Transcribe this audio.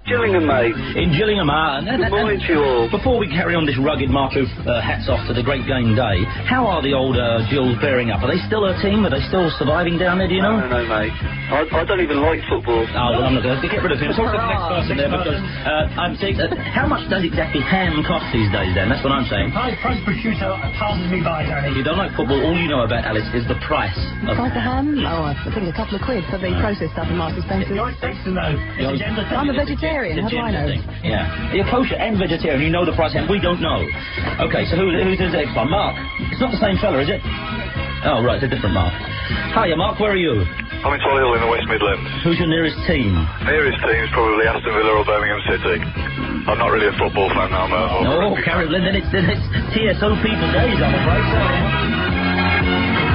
Gillingham, mate. In Gillingham, Good morning to you all. Before we carry on this rugged march of hats off to the great game day, how are the old Gills bearing up? Are they still a team? Are they still surviving down there, do you know? No, mate. I don't even like football. Oh, well, I'm not going to get rid of him. Talk to the next person there, because I'm saying, how much does exactly ham cost these days, then? That's what I'm saying. Price prosciutto passes me by, Danny. If you don't like football, all you know about, Alice, is the price. The price of ham? Oh, I think a couple of quid for the processed stuff in Marks and Spencer's. You're supposed to know. I'm a vegetarian. How do I know? Yeah. You're kosher and vegetarian. You know the price, and we don't know. Okay, so who's the next one? Mark. It's not the same fella, is it? Oh, right, it's a different Mark. Hiya, Mark, where are you? I'm in Solihull in the West Midlands. Who's your nearest team? Nearest team is probably Aston Villa or Birmingham City. I'm not really a football fan now, No, Carol, then it's TSO people days, I'm afraid. Sorry.